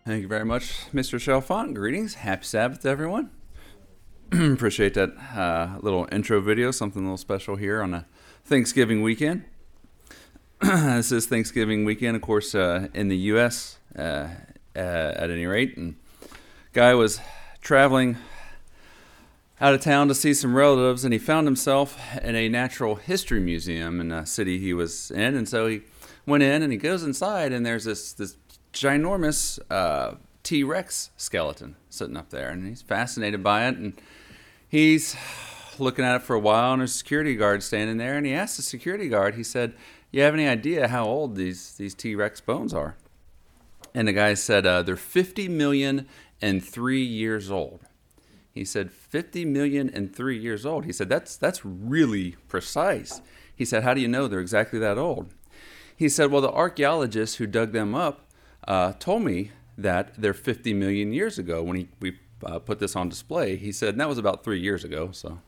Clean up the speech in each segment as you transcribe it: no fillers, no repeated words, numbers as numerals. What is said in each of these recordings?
Thank you very much, Mr. Chalfont. Greetings. Happy Sabbath to everyone. Appreciate that little intro video, something a little special here on a Thanksgiving weekend. This is Thanksgiving weekend, of course, in the U.S., at any rate. And guy was traveling out of town to see some relatives, and he found himself in a natural history museum in a city he was in. And so he went in, and he goes inside, and there's this ginormous T-Rex skeleton sitting up there, and he's fascinated by it, and he's looking at it for a while, and there's a security guard standing there, and he asked the security guard, he said, "You have any idea how old these T-Rex bones are?" And the guy said, "They're 50 million and 3 years old." He said, 50 million and 3 years old. He said, that's really precise. He said, "How do you know they're exactly that old?" He said, "Well, the archaeologists who dug them up told me that they're 50 million years ago when we put this on display." He said, and that was about 3 years ago, so.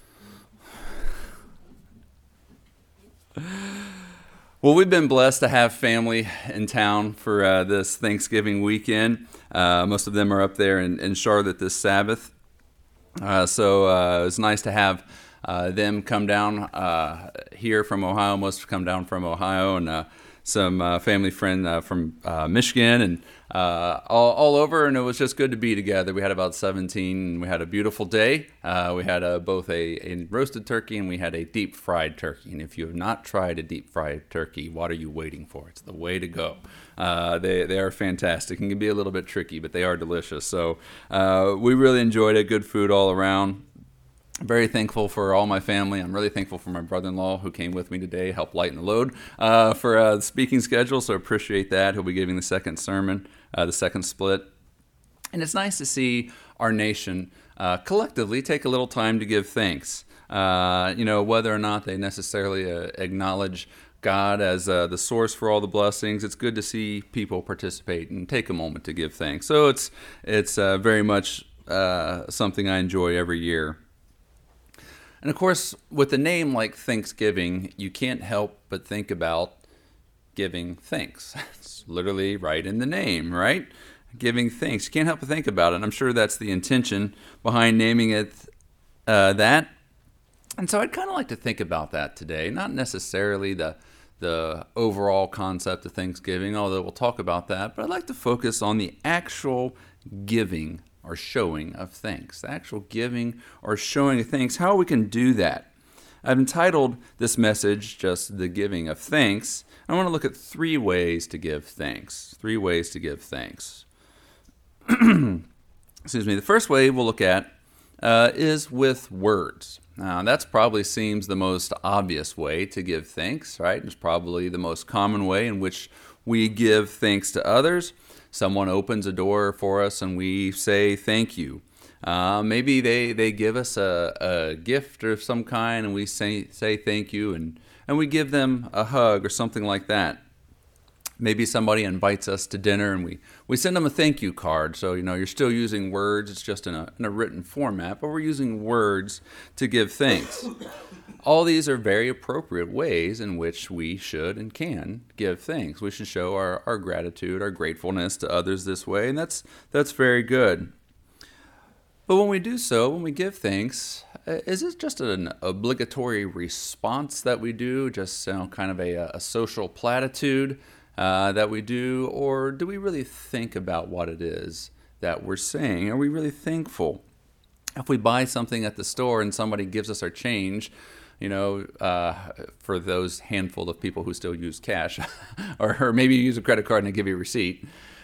Well, we've been blessed to have family in town for this Thanksgiving weekend. Most of them are up there in Charlotte this Sabbath. So it was nice to have them come down here from Ohio. Most have come down from Ohio, and some family friend from Michigan, and all over. And it was just good to be together. We had about 17, and we had a beautiful day. We had both a roasted turkey, and we had a deep fried turkey. And if you have not tried a deep fried turkey, what are you waiting for? It's the way to go. They are fantastic and can be a little bit tricky, but they are delicious. So we really enjoyed it. Good food all around. Very thankful for all my family. I'm really thankful for my brother-in-law who came with me today, helped lighten the load for the speaking schedule, so appreciate that. He'll be giving the second sermon, the second split. And it's nice to see our nation collectively take a little time to give thanks. Whether or not they necessarily acknowledge God as the source for all the blessings, it's good to see people participate and take a moment to give thanks. So it's very much something I enjoy every year. And of course, with a name like Thanksgiving, you can't help but think about giving thanks. It's literally right in the name, right? Giving thanks. You can't help but think about it. And I'm sure that's the intention behind naming it that. And so I'd kind of like to think about that today. Not necessarily the overall concept of Thanksgiving, although we'll talk about that. But I'd like to focus on the actual giving or showing of thanks, the actual giving or showing of thanks, how we can do that. I've entitled this message just The Giving of Thanks. I want to look at 3 ways to give thanks. 3 ways to give thanks. Excuse me. The first way we'll look at is with words. Now, that's probably seems the most obvious way to give thanks, right? It's probably the most common way in which we give thanks to others. Someone opens a door for us and we say thank you. Maybe they give us a gift of some kind and we say thank you, and we give them a hug or something like that. Maybe somebody invites us to dinner and we send them a thank you card. So, you're still using words. It's just in a written format, but we're using words to give thanks. All these are very appropriate ways in which we should and can give thanks. We should show our gratitude, our gratefulness to others this way, and that's very good. But when we do so, when we give thanks, is it just an obligatory response that we do, just kind of a social platitude that we do, or do we really think about what it is that we're saying? Are we really thankful? If we buy something at the store and somebody gives us our change, for those handful of people who still use cash, or maybe you use a credit card and they give you a receipt,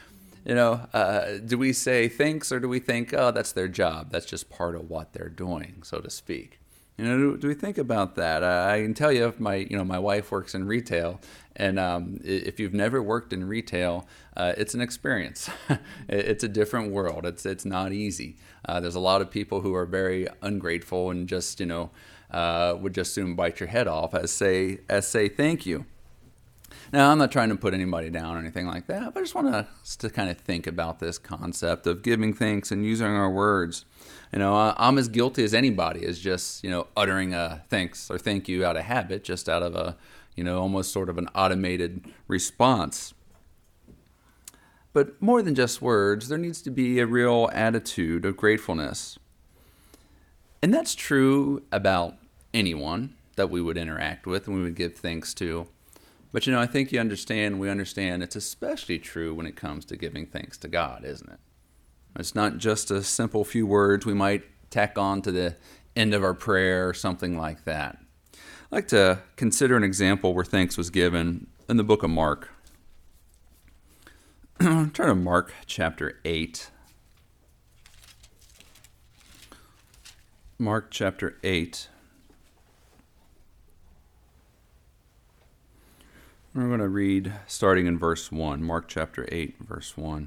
do we say thanks, or do we think, oh, that's their job, that's just part of what they're doing, so to speak? Do we think about that? I can tell you, if my wife works in retail, and if you've never worked in retail, it's an experience. It's a different world. It's not easy. There's a lot of people who are very ungrateful and just would just soon bite your head off as say thank you. Now, I'm not trying to put anybody down or anything like that, but I just want us to kind of think about this concept of giving thanks and using our words. I'm as guilty as anybody as just, uttering a thanks or thank you out of habit, just out of a, almost sort of an automated response. But more than just words, there needs to be a real attitude of gratefulness. And that's true about anyone that we would interact with and we would give thanks to. But I think we understand it's especially true when it comes to giving thanks to God, isn't it? It's not just a simple few words we might tack on to the end of our prayer or something like that. I'd like to consider an example where thanks was given in the book of Mark. Turn to Mark chapter 8. Mark chapter 8. We're going to read starting in verse 1. Mark chapter 8, verse 1.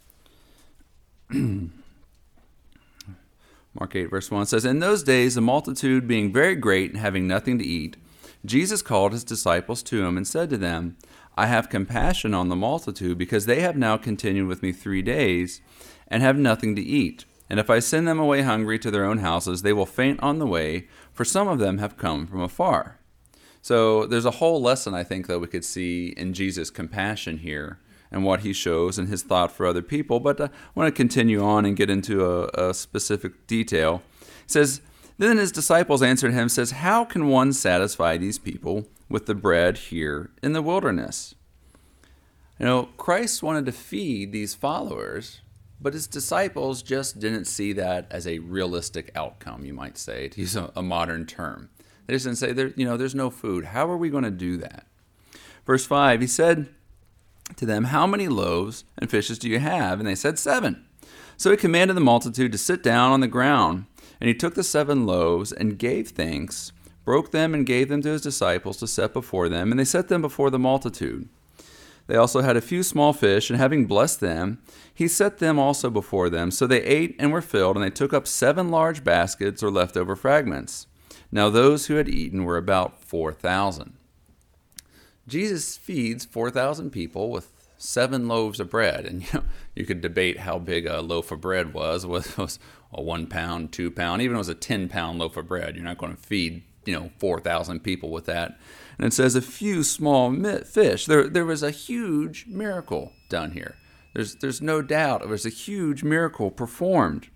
Mark 8, verse 1 says, "In those days, the multitude being very great and having nothing to eat, Jesus called his disciples to him and said to them, I have compassion on the multitude, because they have now continued with me 3 days and have nothing to eat. And if I send them away hungry to their own houses, they will faint on the way, for some of them have come from afar." So there's a whole lesson, I think, that we could see in Jesus' compassion here and what he shows and his thought for other people. But I want to continue on and get into a specific detail. It says, "Then his disciples answered him, says, How can one satisfy these people with the bread here in the wilderness?" Christ wanted to feed these followers, but his disciples just didn't see that as a realistic outcome, you might say, to use a modern term. They just didn't say, there's no food. How are we going to do that? Verse 5, he said to them, "How many loaves and fishes do you have?" And they said, 7. So he commanded the multitude to sit down on the ground. And he took the 7 loaves and gave thanks, broke them and gave them to his disciples to set before them. And they set them before the multitude. They also had a few small fish, and having blessed them, he set them also before them. So they ate and were filled, and they took up 7 large baskets or leftover fragments. Now those who had eaten were about 4,000. Jesus feeds 4,000 people with 7 loaves of bread. And you could debate how big a loaf of bread was, whether it was a 1 pound, 2 pound, even if it was a 10-pound loaf of bread. You're not going to feed 4,000 people with that. And it says a few small fish. There was a huge miracle done here. There's no doubt there was a huge miracle performed.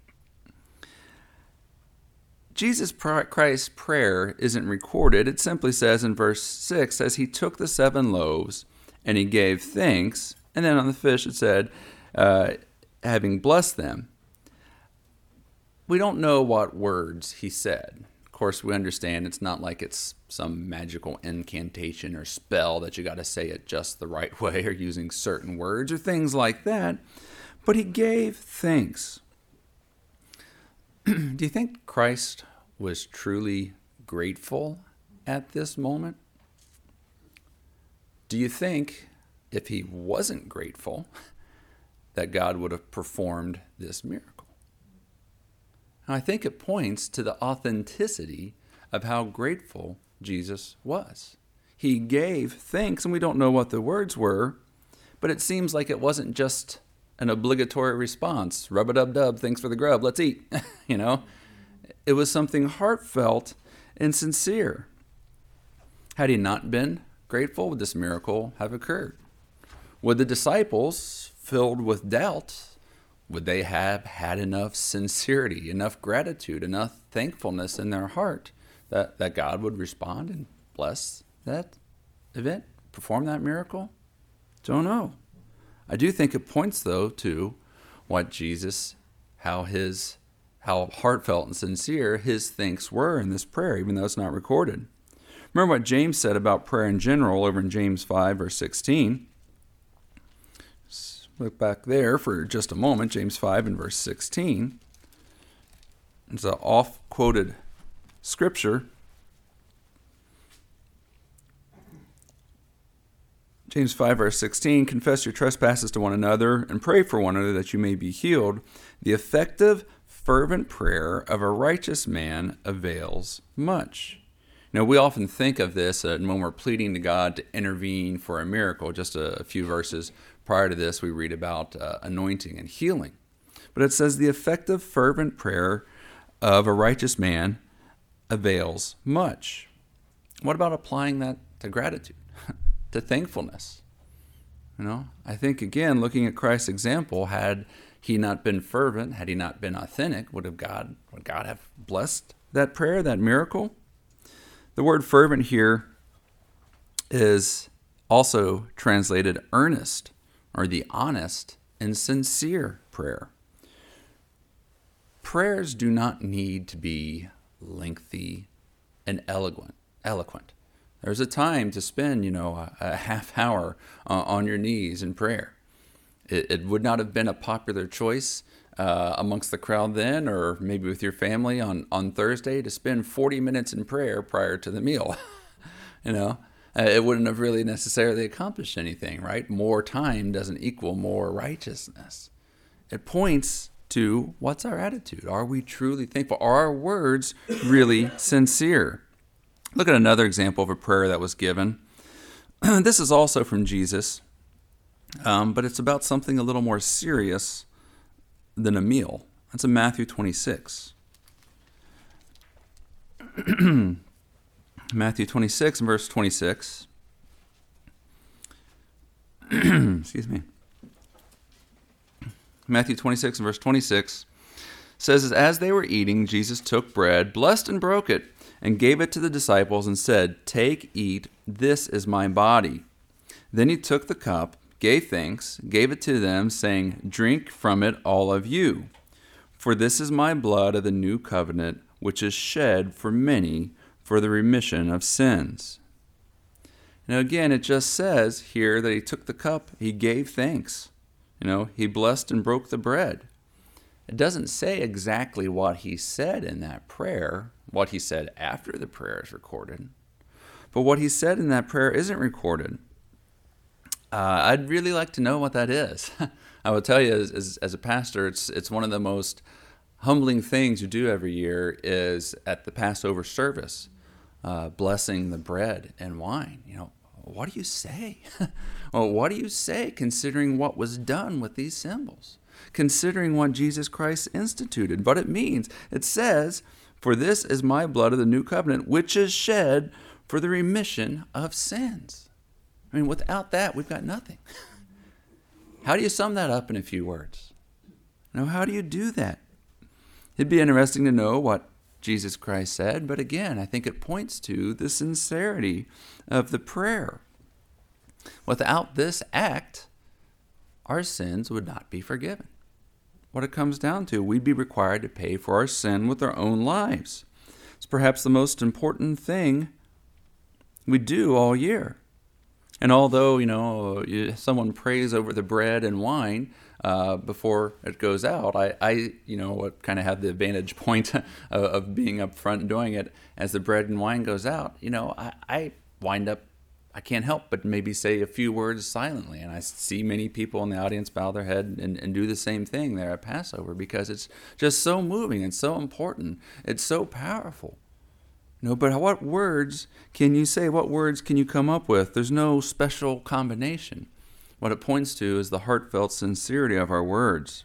Jesus Christ's prayer isn't recorded. It simply says in verse 6, says he took the 7 loaves and he gave thanks. And then on the fish it said, having blessed them. We don't know what words he said. Of course, we understand it's not like it's some magical incantation or spell that you got to say it just the right way or using certain words or things like that. But he gave thanks. Do you think Christ was truly grateful at this moment? Do you think if he wasn't grateful that God would have performed this miracle? And I think it points to the authenticity of how grateful Jesus was. He gave thanks, and we don't know what the words were, but it seems like it wasn't just an obligatory response. Rub-a-dub-dub, thanks for the grub, let's eat. It was something heartfelt and sincere. Had he not been grateful, would this miracle have occurred? Would the disciples, filled with doubt, would they have had enough sincerity, enough gratitude, enough thankfulness in their heart that God would respond and bless that event, perform that miracle? Don't know. I do think it points, though, to what Jesus, how heartfelt and sincere his thanks were in this prayer, even though it's not recorded. Remember what James said about prayer in general over in James 5, verse 16. Let's look back there for just a moment. James 5 and verse 16. It's an oft-quoted scripture. James 5, verse 16, "Confess your trespasses to one another and pray for one another that you may be healed. The effective, fervent prayer of a righteous man avails much." We often think of this when we're pleading to God to intervene for a miracle. Just a few verses prior to this, we read about anointing and healing. But it says the effective, fervent prayer of a righteous man avails much. What about applying that to gratitude, to thankfulness? I think, again, looking at Christ's example, had he not been fervent, had he not been authentic, would God have blessed that prayer, that miracle? The word fervent here is also translated earnest, or the honest and sincere prayer. Prayers do not need to be lengthy and eloquent. There's a time to spend, a half hour on your knees in prayer. It would not have been a popular choice amongst the crowd then, or maybe with your family on Thursday, to spend 40 minutes in prayer prior to the meal. It wouldn't have really necessarily accomplished anything, right? More time doesn't equal more righteousness. It points to, what's our attitude? Are we truly thankful? Are our words really sincere? Look at another example of a prayer that was given. This is also from Jesus, but it's about something a little more serious than a meal. That's in Matthew 26. Matthew 26 and verse 26. Excuse me. Matthew 26 and verse 26 says, as they were eating, Jesus took bread, blessed and broke it, and gave it to the disciples and said, take, eat, this is my body. Then he took the cup, gave thanks, gave it to them, saying, drink from it, all of you. For this is my blood of the new covenant, which is shed for many for the remission of sins. Now again, it just says here that he took the cup, he gave thanks. He blessed and broke the bread. It doesn't say exactly what he said in that prayer, what he said after the prayer is recorded. But what he said in that prayer isn't recorded. I'd really like to know what that is. I will tell you, as a pastor, it's one of the most humbling things you do every year is at the Passover service, blessing the bread and wine. What do you say? Well, what do you say considering what was done with these symbols? Considering what Jesus Christ instituted, what it means. It says, for this is my blood of the new covenant, which is shed for the remission of sins. Without that, we've got nothing. How do you sum that up in a few words? How do you do that? It'd be interesting to know what Jesus Christ said, but again, I think it points to the sincerity of the prayer. Without this act, our sins would not be forgiven. What it comes down to, we'd be required to pay for our sin with our own lives. It's perhaps the most important thing we do all year. And although, someone prays over the bread and wine before it goes out, I kind of have the vantage point of being up front and doing it as the bread and wine goes out. I wind up, I can't help but maybe say a few words silently. And I see many people in the audience bow their head and do the same thing there at Passover because it's just so moving and so important. It's so powerful. But what words can you say? What words can you come up with? There's no special combination. What it points to is the heartfelt sincerity of our words.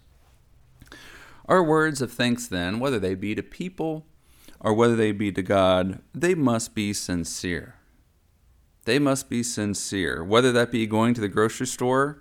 Our words of thanks then, whether they be to people or whether they be to God, they must be sincere. They must be sincere. Whether that be going to the grocery store,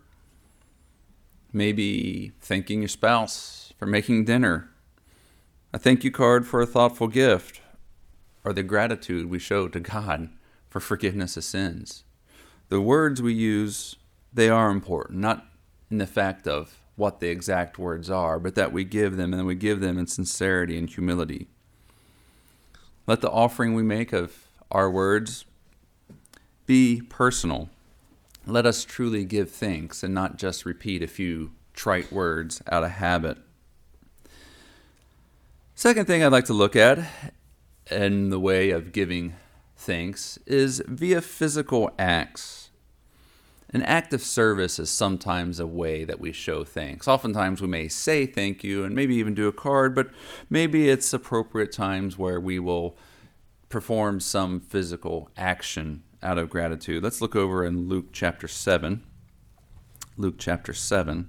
maybe thanking your spouse for making dinner, a thank you card for a thoughtful gift, or the gratitude we show to God for forgiveness of sins. The words we use, they are important, not in the fact of what the exact words are, but that we give them, and we give them in sincerity and humility. Let the offering we make of our words be personal. Let us truly give thanks and not just repeat a few trite words out of habit. Second thing I'd like to look at in the way of giving thanks is via physical acts. An act of service is sometimes a way that we show thanks. Oftentimes we may say thank you and maybe even do a card, but maybe it's appropriate times where we will perform some physical action out of gratitude. Let's look over in Luke chapter 7. Luke chapter 7.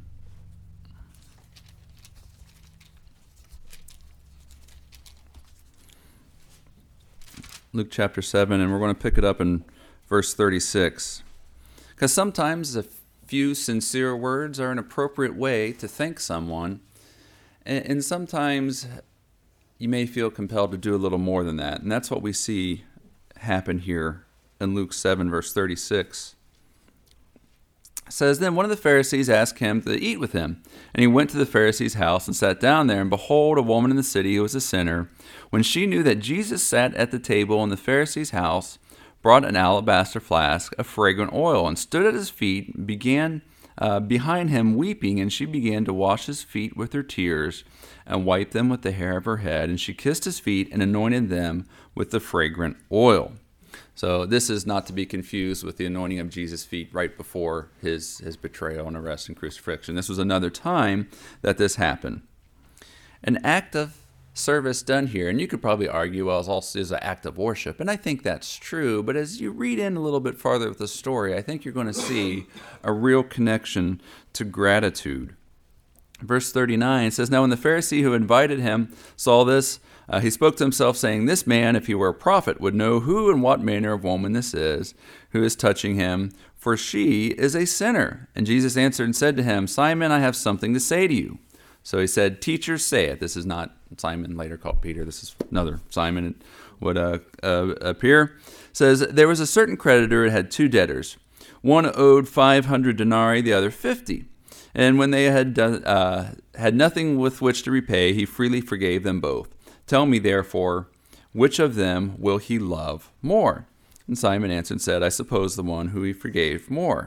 Luke chapter 7, and we're going to pick it up in verse 36. Because sometimes if few sincere words are an appropriate way to thank someone. And sometimes you may feel compelled to do a little more than that. And that's what we see happen here in Luke 7, verse 36. It says, Then one of the Pharisees asked him to eat with him. And he went to the Pharisee's house and sat down there. And behold, a woman in the city who was a sinner, when she knew that Jesus sat at the table in the Pharisee's house, brought an alabaster flask of fragrant oil, and stood at his feet, began behind him weeping, and she began to wash his feet with her tears, and wipe them with the hair of her head. And she kissed his feet and anointed them with the fragrant oil. So this is not to be confused with the anointing of Jesus' feet right before his betrayal and arrest and crucifixion. This was another time that this happened. An act of service done here, and you could probably argue, well, it also is an act of worship, and I think that's true, but as you read in a little bit farther with the story, I think you're going to see a real connection to gratitude. Verse 39 says, Now when the Pharisee who invited him saw this, he spoke to himself, saying, This man, if he were a prophet, would know who and what manner of woman this is, who is touching him, for she is a sinner. And Jesus answered and said to him, Simon, I have something to say to you. So he said, Teacher, say it. This is not Simon, later called Peter. This is another Simon. It would appear. It says, There was a certain creditor who had two debtors. One owed 500 denarii, the other 50. And when they had nothing with which to repay, he freely forgave them both. Tell me, therefore, which of them will he love more? And Simon answered and said, I suppose the one who he forgave more.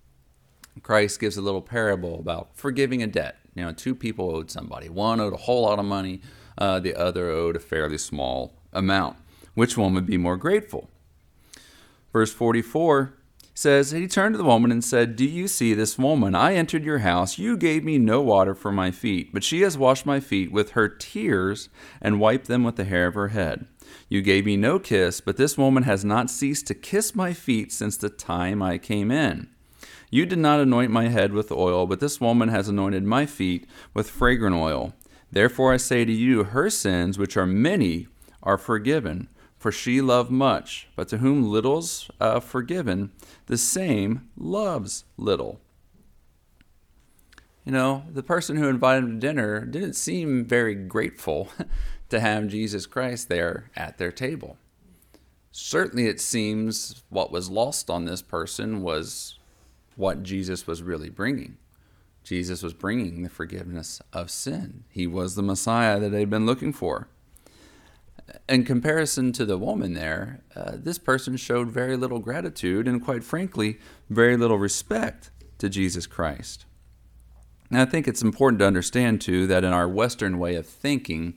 Christ gives a little parable about forgiving a debt. Two people owed somebody. One owed a whole lot of money. The other owed a fairly small amount. Which one would be more grateful? Verse 44 says, He turned to the woman and said, Do you see this woman? I entered your house. You gave me no water for my feet, but she has washed my feet with her tears and wiped them with the hair of her head. You gave me no kiss, but this woman has not ceased to kiss my feet since the time I came in. You did not anoint my head with oil, but this woman has anointed my feet with fragrant oil. Therefore I say to you, her sins, which are many, are forgiven, for she loved much. But to whom little's forgiven, the same loves little. The person who invited him to dinner didn't seem very grateful to have Jesus Christ there at their table. Certainly it seems what was lost on this person was what Jesus was really bringing. Jesus was bringing the forgiveness of sin. He was the Messiah that they'd been looking for. In comparison to the woman there, this person showed very little gratitude and, quite frankly, very little respect to Jesus Christ. And I think it's important to understand, too, that in our Western way of thinking,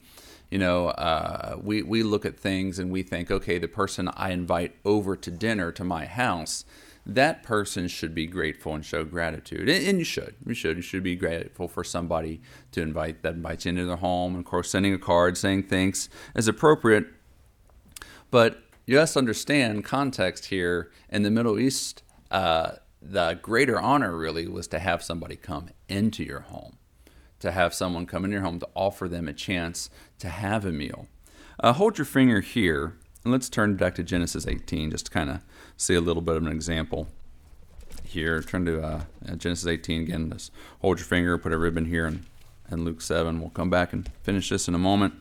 we look at things and we think, okay, the person I invite over to dinner to my house, that person should be grateful and show gratitude. And you should. You should be grateful for somebody that invites you into their home. And of course, sending a card, saying thanks is appropriate. But you have to understand context here. In the Middle East, the greater honor really was to have somebody come into your home, to have someone come into your home to offer them a chance to have a meal. Hold your finger here. And let's turn back to Genesis 18 just to kind of see a little bit of an example here. Turn to Genesis 18 again. Just hold your finger, put a ribbon here in Luke 7. We'll come back and finish this in a moment.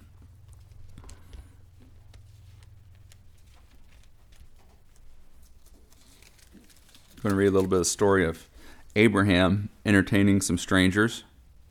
I'm going to read a little bit of the story of Abraham entertaining some strangers.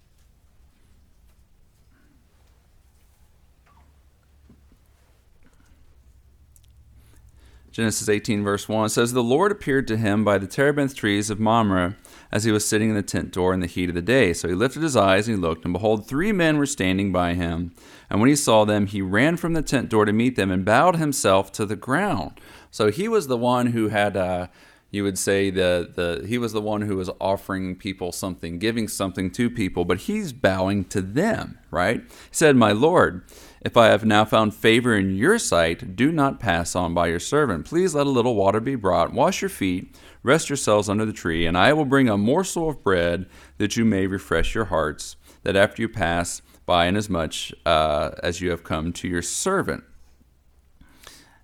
Genesis 18, verse 1 says, The Lord appeared to him by the terebinth trees of Mamre as he was sitting in the tent door in the heat of the day. So he lifted his eyes and he looked, and behold, 3 men were standing by him. And when he saw them, he ran from the tent door to meet them and bowed himself to the ground. So he was the one who had, you would say, he was the one who was offering people something, giving something to people, but he's bowing to them, right? He said, My Lord, if I have now found favor in your sight, do not pass on by your servant. Please let a little water be brought. Wash your feet, rest yourselves under the tree, and I will bring a morsel of bread that you may refresh your hearts, that after you pass by, inasmuch as you have come to your servant.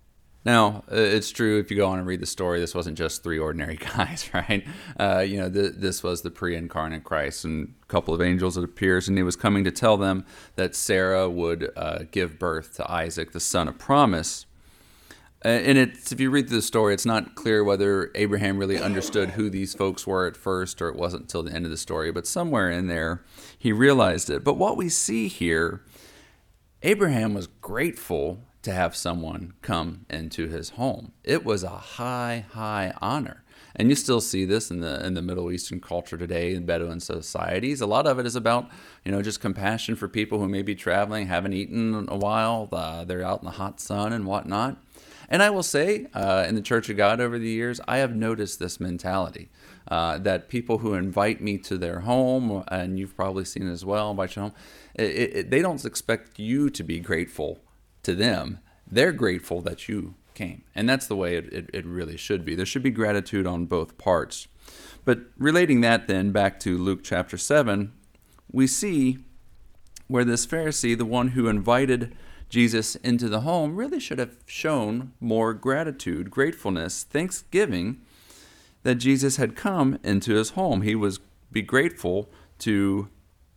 Now, it's true if you go on and read the story, this wasn't just three ordinary guys, right? This was the pre-incarnate Christ and a couple of angels that appears, and he was coming to tell them that Sarah would give birth to Isaac, the son of promise. And if you read through the story, it's not clear whether Abraham really understood who these folks were at first, or it wasn't until the end of the story, but somewhere in there, he realized it. But what we see here, Abraham was grateful to have someone come into his home. It was a high, high honor. And you still see this in the Middle Eastern culture today, in Bedouin societies. A lot of it is about, just compassion for people who may be traveling, haven't eaten in a while. They're out in the hot sun and whatnot. And I will say, in the Church of God over the years, I have noticed this mentality, that people who invite me to their home, and you've probably seen it as well, invite you home, they don't expect you to be grateful to them. They're grateful that you came. And that's the way it really should be. There should be gratitude on both parts. But relating that then back to Luke chapter 7, we see where this Pharisee, the one who invited Jesus into the home, really should have shown more gratitude, gratefulness, thanksgiving that Jesus had come into his home. He was be grateful to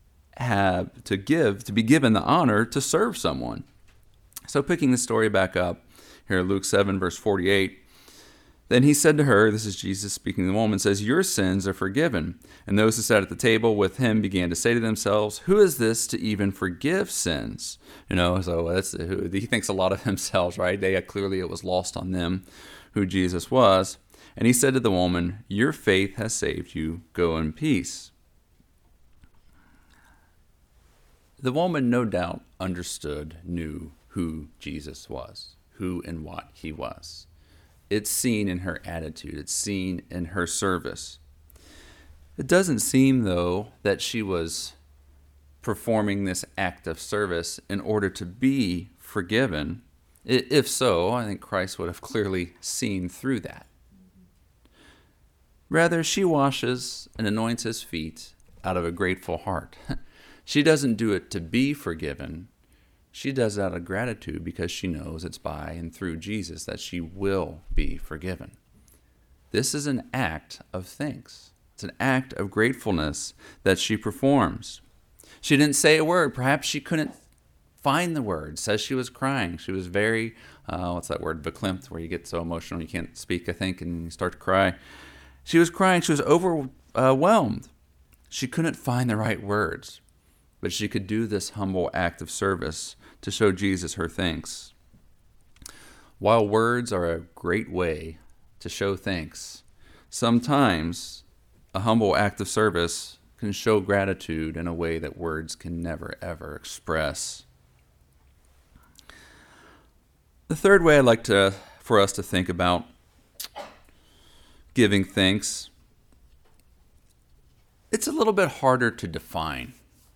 be given the honor to serve someone. So picking the story back up here, Luke 7, verse 48, then he said to her, this is Jesus speaking to the woman, says, your sins are forgiven. And those who sat at the table with him began to say to themselves, who is this to even forgive sins? So he thinks a lot of themselves, right? Clearly it was lost on them who Jesus was. And he said to the woman, your faith has saved you. Go in peace. The woman no doubt knew who Jesus was, who and what he was. It's seen in her attitude. It's seen in her service. It doesn't seem, though, that she was performing this act of service in order to be forgiven. If so, I think Christ would have clearly seen through that. Rather, she washes and anoints his feet out of a grateful heart. She doesn't do it to be forgiven. She does it out of gratitude because she knows it's by and through Jesus that she will be forgiven. This is an act of thanks. It's an act of gratefulness that she performs. She didn't say a word. Perhaps she couldn't find the word. Says she was crying. She was very, what's that word, verklempt, where you get so emotional you can't speak, I think, and you start to cry. She was crying. She was overwhelmed. She couldn't find the right words, but she could do this humble act of service to show Jesus her thanks. While words are a great way to show thanks, sometimes a humble act of service can show gratitude in a way that words can never, ever express. The third way I'd like for us to think about giving thanks, it's a little bit harder to define.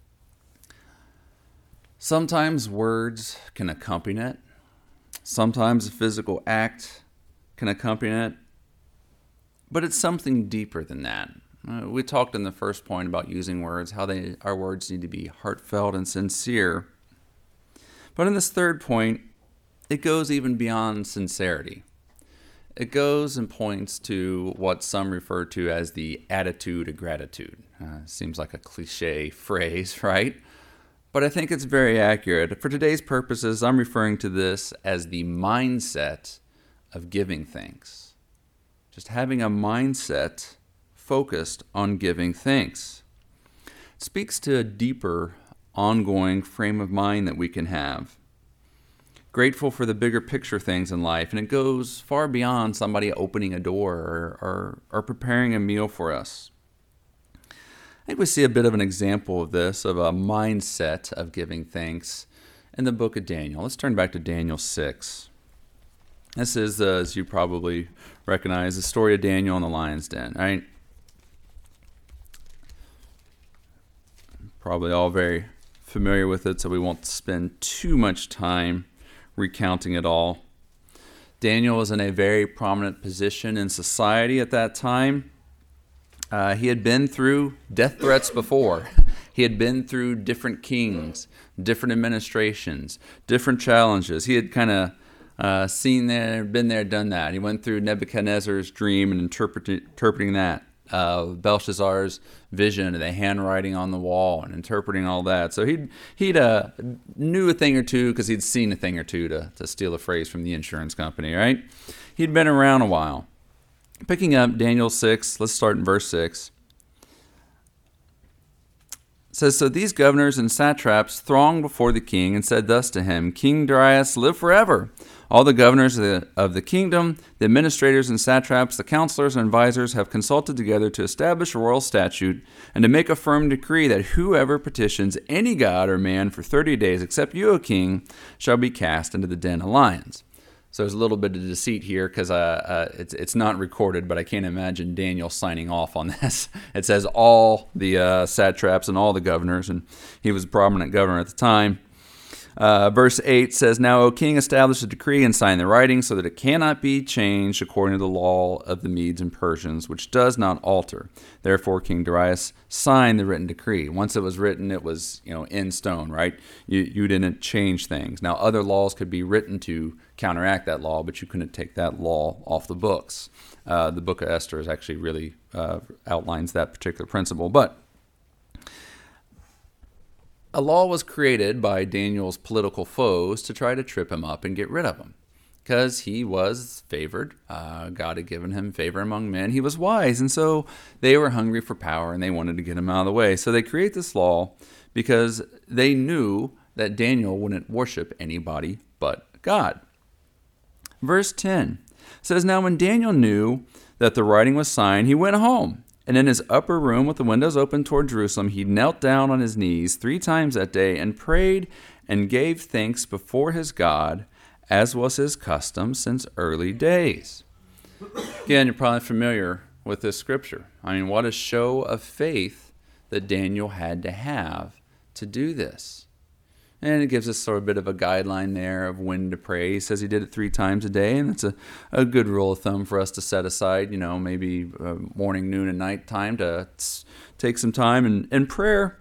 Sometimes words can accompany it. Sometimes a physical act can accompany it. But it's something deeper than that. We talked in the first point about using words, how our words need to be heartfelt and sincere. But in this third point, it goes even beyond sincerity. It goes and points to what some refer to as the attitude of gratitude. Seems like a cliche phrase, right? But I think it's very accurate. For today's purposes, I'm referring to this as the mindset of giving thanks. Just having a mindset focused on giving thanks. It speaks to a deeper, ongoing frame of mind that we can have. Grateful for the bigger picture things in life, and it goes far beyond somebody opening a door or preparing a meal for us. I think we see a bit of an example of this, of a mindset of giving thanks in the book of Daniel. Let's turn back to Daniel 6. This is, as you probably recognize, the story of Daniel in the lion's den, right? Probably all very familiar with it, so we won't spend too much time recounting it all. Daniel was in a very prominent position in society at that time. He had been through death threats before. He had been through different kings, different administrations, different challenges. He had kind of Seen there, been there, done that. He went through Nebuchadnezzar's dream and interpreting that. Belshazzar's vision, the handwriting on the wall, and interpreting all that. So he knew a thing or two because he'd seen a thing or two, to steal a phrase from the insurance company, right? He'd been around a while. Picking up Daniel 6, let's start in verse 6. It says, "So these governors and satraps thronged before the king and said thus to him, 'King Darius, live forever. All the governors of the kingdom, the administrators and satraps, the counselors and advisors have consulted together to establish a royal statute and to make a firm decree that whoever petitions any god or man for 30 days except you, O king, shall be cast into the den of lions.'" So there's a little bit of deceit here because it's not recorded, but I can't imagine Daniel signing off on this. It says all the satraps and all the governors, and he was a prominent governor at the time. Verse 8 says, "Now, O king, establish a decree and sign the writing so that it cannot be changed according to the law of the Medes and Persians, which does not alter. Therefore, King Darius signed the written decree." Once it was written, it was in stone, right? You didn't change things. Now, other laws could be written to counteract that law, but you couldn't take that law off the books. The book of Esther is actually really outlines that particular principle. But a law was created by Daniel's political foes to try to trip him up and get rid of him because he was favored. God had given him favor among men. He was wise, and so they were hungry for power, and they wanted to get him out of the way. So they create this law because they knew that Daniel wouldn't worship anybody but God. Verse 10 says, "Now when Daniel knew that the writing was signed, he went home. And in his upper room with the windows open toward Jerusalem, he knelt down on his knees 3 times that day and prayed and gave thanks before his God, as was his custom since early days." Again, you're probably familiar with this scripture. I mean, what a show of faith that Daniel had to have to do this. And it gives us sort of a bit of a guideline there of when to pray. He says he did it 3 times a day, and that's a good rule of thumb for us to set aside, maybe morning, noon, and night time to take some time in prayer.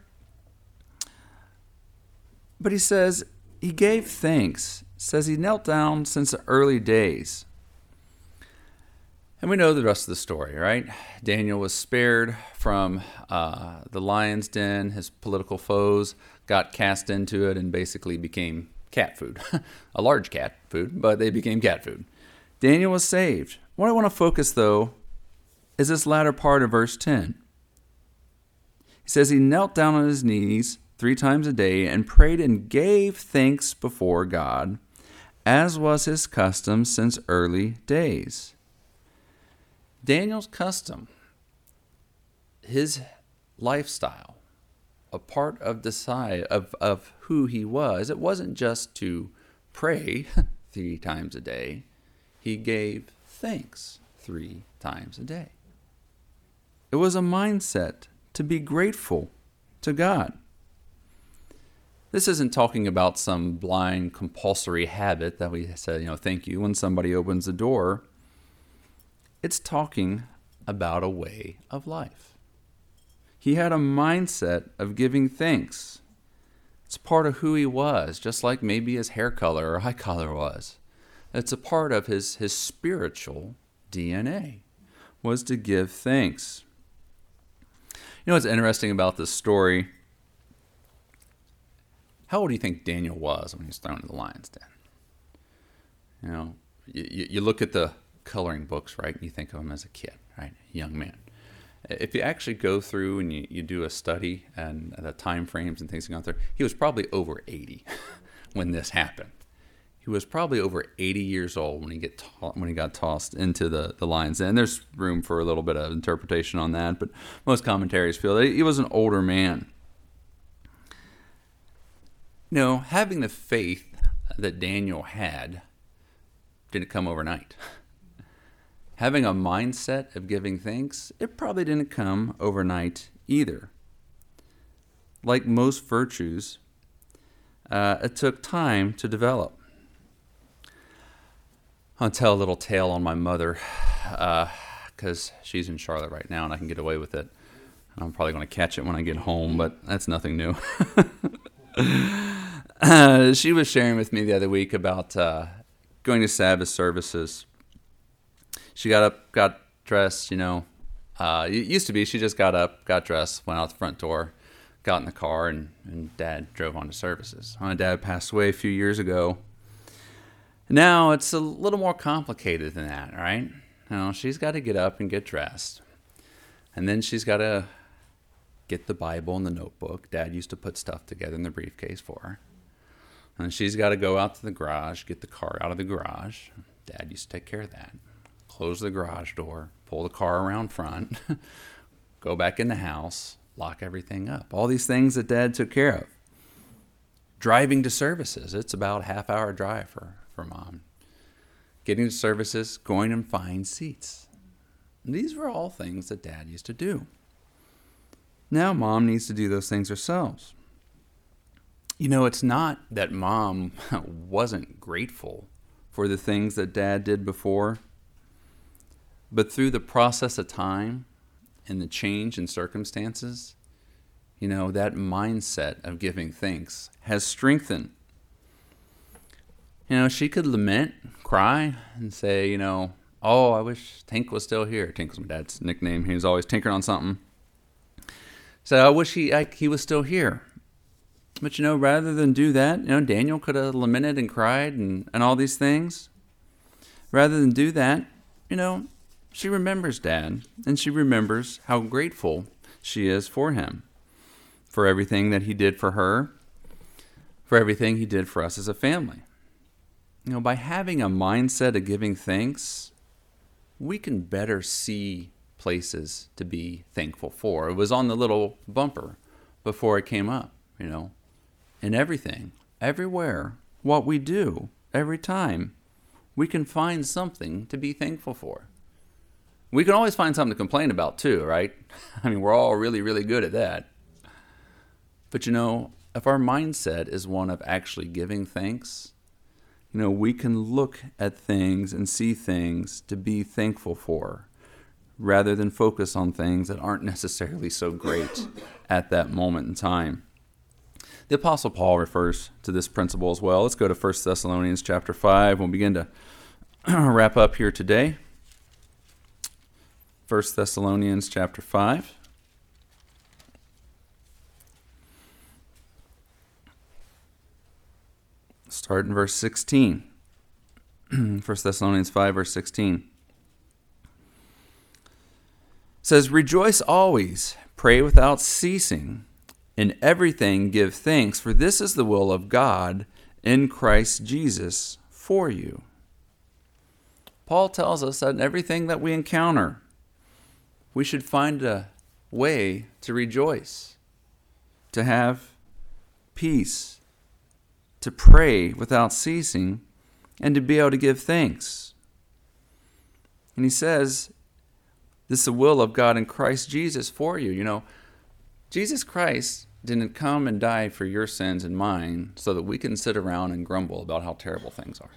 But he says he gave thanks. Says he knelt down since the early days. And we know the rest of the story, right? Daniel was spared from the lion's den. His political foes got cast into it and basically became cat food. A large cat food, but they became cat food. Daniel was saved. What I want to focus, though, is this latter part of verse 10. He says he knelt down on his knees 3 times a day and prayed and gave thanks before God, as was his custom since early days. Daniel's custom, his lifestyle, a part of who he was, it wasn't just to pray 3 times a day. He gave thanks 3 times a day. It was a mindset to be grateful to God. This isn't talking about some blind compulsory habit that we say, thank you when somebody opens the door. It's talking about a way of life. He had a mindset of giving thanks. It's part of who he was, just like maybe his hair color or eye color was. It's a part of his spiritual DNA, was to give thanks. What's interesting about this story? How old do you think Daniel was when he was thrown into the lion's den? You look at the coloring books, right? And you think of him as a kid, right? A young man. If you actually go through and you do a study and the time frames and things going through, he was probably over 80 when this happened. He was probably over 80 years old when he got tossed into the lion's den. And there's room for a little bit of interpretation on that, but most commentaries feel that he was an older man. Having the faith that Daniel had didn't come overnight. Having a mindset of giving thanks, it probably didn't come overnight either. Like most virtues, it took time to develop. I'll tell a little tale on my mother, because she's in Charlotte right now and I can get away with it. I'm probably going to catch it when I get home, but that's nothing new. She was sharing with me the other week about going to Sabbath services. She got up, got dressed, It used to be she just got up, got dressed, went out the front door, got in the car, and Dad drove on to services. My dad passed away a few years ago. Now it's a little more complicated than that, right? She's got to get up and get dressed. And then she's got to get the Bible and the notebook. Dad used to put stuff together in the briefcase for her. And she's got to go out to the garage, get the car out of the garage. Dad used to take care of that. Close the garage door, pull the car around front, go back in the house, lock everything up. All these things that Dad took care of. Driving to services, it's about a half-hour drive for Mom. Getting to services, going and find seats. And these were all things that Dad used to do. Now Mom needs to do those things herself. It's not that Mom wasn't grateful for the things that Dad did before, but through the process of time and the change in circumstances, that mindset of giving thanks has strengthened. She could lament, cry, and say, oh, I wish Tink was still here. Tink was my dad's nickname. He was always tinkering on something. So I wish he was still here. But, rather than do that, Daniel could have lamented and cried and all these things. Rather than do that, she remembers Dad, and she remembers how grateful she is for him, for everything that he did for her, for everything he did for us as a family. By having a mindset of giving thanks, we can better see places to be thankful for. It was on the little bumper before it came up, In everything, everywhere, what we do, every time, we can find something to be thankful for. We can always find something to complain about too, right? We're all really, really good at that. But if our mindset is one of actually giving thanks, we can look at things and see things to be thankful for, rather than focus on things that aren't necessarily so great at that moment in time. The Apostle Paul refers to this principle as well. Let's go to 1 Thessalonians chapter 5. We'll begin to wrap up here today. 1 Thessalonians chapter 5. Start in verse 16. 1 Thessalonians 5, verse 16. It says, "Rejoice always, pray without ceasing. In everything give thanks, for this is the will of God in Christ Jesus for you." Paul tells us that in everything that we encounter, we should find a way to rejoice, to have peace, to pray without ceasing, and to be able to give thanks. And he says, this is the will of God in Christ Jesus for you. Jesus Christ didn't come and die for your sins and mine so that we can sit around and grumble about how terrible things are.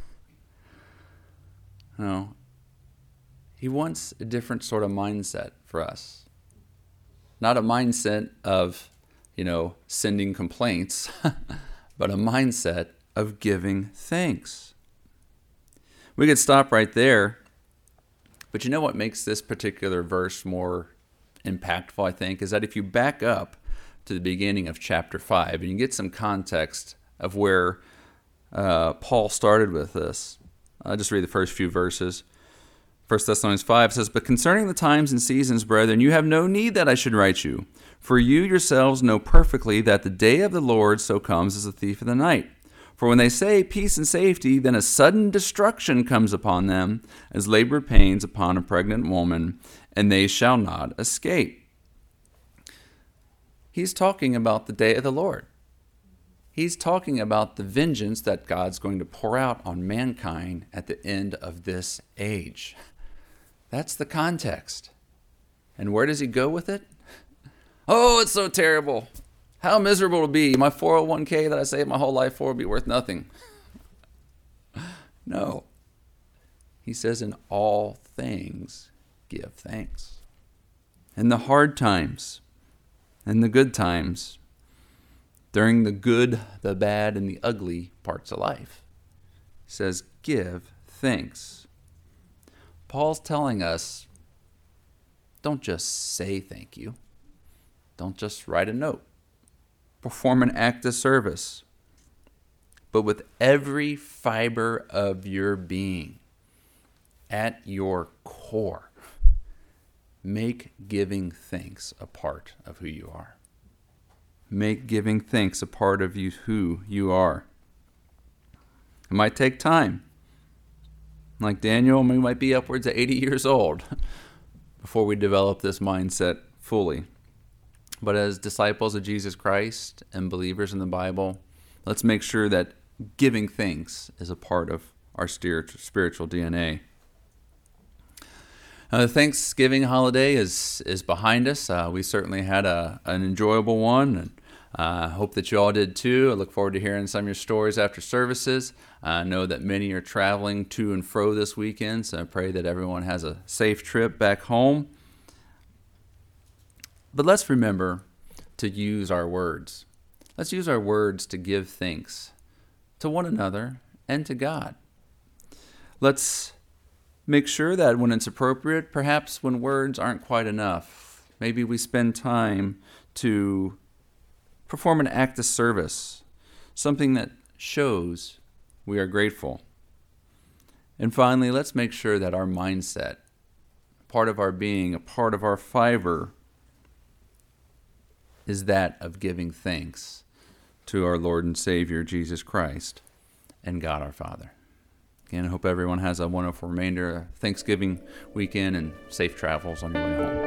No. He wants a different sort of mindset for us. Not a mindset of, sending complaints, but a mindset of giving thanks. We could stop right there, but what makes this particular verse more impactful, I think, is that if you back up to the beginning of chapter 5 and you get some context of where Paul started with this, I'll just read the first few verses. 1 Thessalonians 5 says, "But concerning the times and seasons, brethren, you have no need that I should write you. For you yourselves know perfectly that the day of the Lord so comes as a thief in the night. For when they say peace and safety, then a sudden destruction comes upon them, as labor pains upon a pregnant woman, and they shall not escape." He's talking about the day of the Lord. He's talking about the vengeance that God's going to pour out on mankind at the end of this age. That's the context. And where does he go with it? Oh, it's so terrible. How miserable it will be. My 401k that I saved my whole life for will be worth nothing. No. He says, in all things, give thanks. In the hard times, in the good times, during the good, the bad, and the ugly parts of life. says, give thanks. Paul's telling us, don't just say thank you. Don't just write a note. Perform an act of service. But with every fiber of your being, at your core, make giving thanks a part of who you are. Make giving thanks a part of who you are. It might take time. Like Daniel, we might be upwards of 80 years old before we develop this mindset fully. But as disciples of Jesus Christ and believers in the Bible, let's make sure that giving thanks is a part of our spiritual DNA. The Thanksgiving holiday is behind us. We certainly had an enjoyable one, and I hope that you all did too. I look forward to hearing some of your stories after services. I know that many are traveling to and fro this weekend, so I pray that everyone has a safe trip back home. But let's remember to use our words. Let's use our words to give thanks to one another and to God. Let's make sure that when it's appropriate, perhaps when words aren't quite enough, maybe we spend time to perform an act of service, something that shows we are grateful. And finally, let's make sure that our mindset, part of our being, a part of our fiber, is that of giving thanks to our Lord and Savior, Jesus Christ, and God our Father. Again, I hope everyone has a wonderful remainder of Thanksgiving weekend and safe travels on your way home.